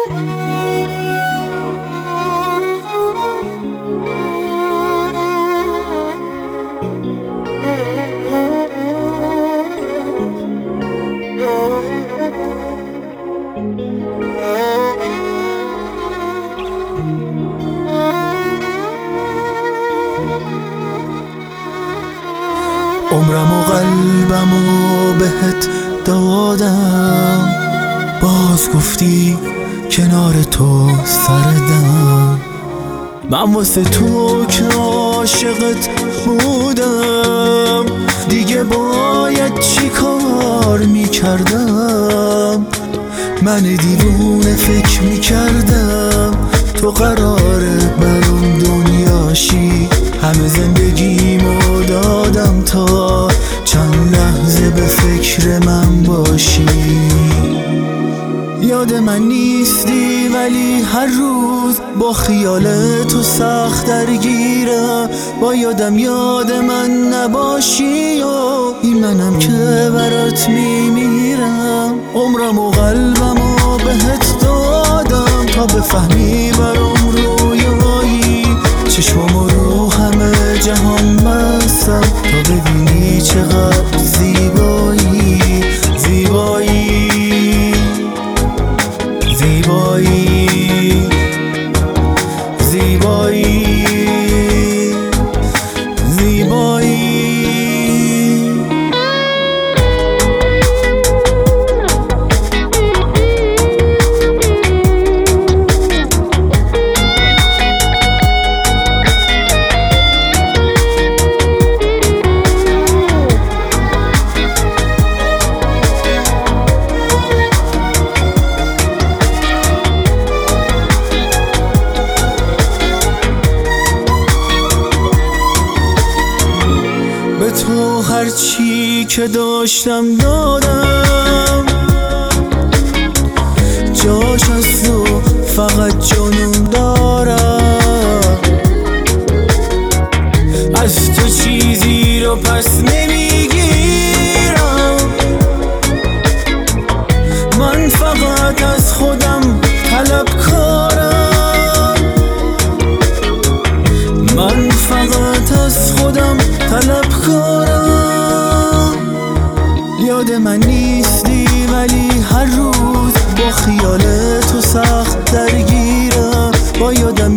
عمرم و قلبم و بهت دادم، باز گفتی کنار تو سردم. من واسه تو که عاشقت بودم، دیگه باید چی کار میکردم؟ من دیوونه فکر میکردم تو قراره برام دنیاشی، همه زندگیمو دادم تا چند لحظه به فکر من باشی. یاد من نیستی ولی هر روز با خیال تو سخت درگیرم، با یادم یاد من نباشی و این منم که برات میمیرم. عمرم و قلبم و بهت دادم تا بفهمی برام رویایی، چشمم رو همه جهان بستم تا ببینی چقدر زیبایی. زیبایی زیبایی زیبایی زیبایی. به تو هرچی که داشتم دادم، جاش از تو فقط جنون دارم. از تو چیزی رو پس نمیگیرم، من فقط از خودم طلبکارم. من فقط از خودم طلبکارم. یاد من نیستی ولی هر روز با خیال تو سخت درگیرم، با یادم